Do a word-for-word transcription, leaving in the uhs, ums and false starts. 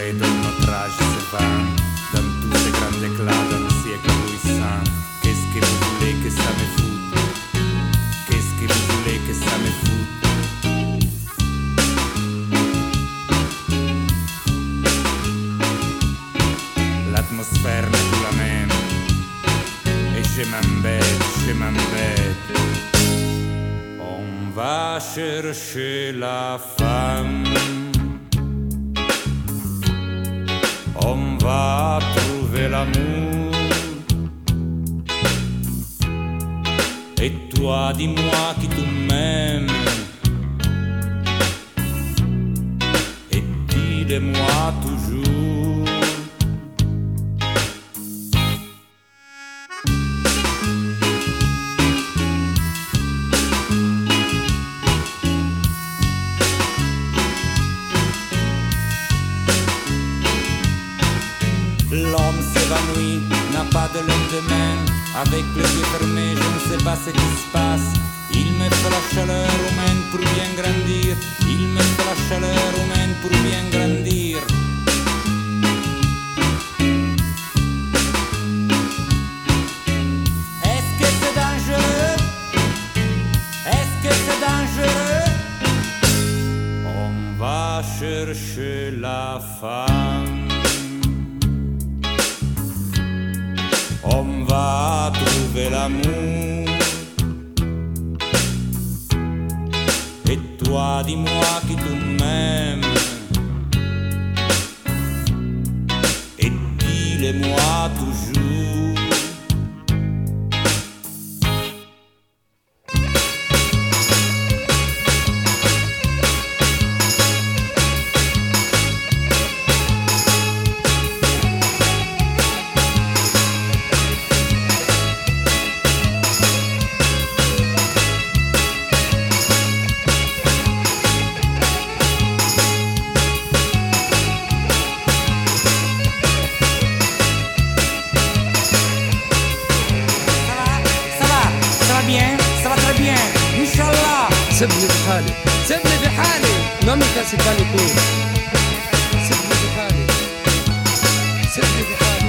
vedo notre âge se vend dans tous ces grands éclats d'un siècle puissant. Qu'est-ce que vous voulez que ça me foute? Qu'est-ce que vous voulez que ça me foute? L'atmosphère n'est plus la même et je m'embête, je m'embête. On va chercher la femme, on va trouver l'amour. Et toi, dis-moi qui tu m'aimes, et dis-le-moi toujours. L'homme s'évanouit, n'a pas de lendemain. Avec les yeux fermés, je ne sais pas ce qui se passe. Il me fait la chaleur humaine pour bien grandir. Il me fait la chaleur humaine pour bien grandir. Est-ce que c'est dangereux? Est-ce que c'est dangereux? On va chercher la femme, on va trouver l'amour. Et toi, dis-moi qui tu m'aimes, et dis-le-moi toujours. سيبني بحالي سيبني بحالي non mi cassi pas les couilles سيبني بحالي سيبني بحالي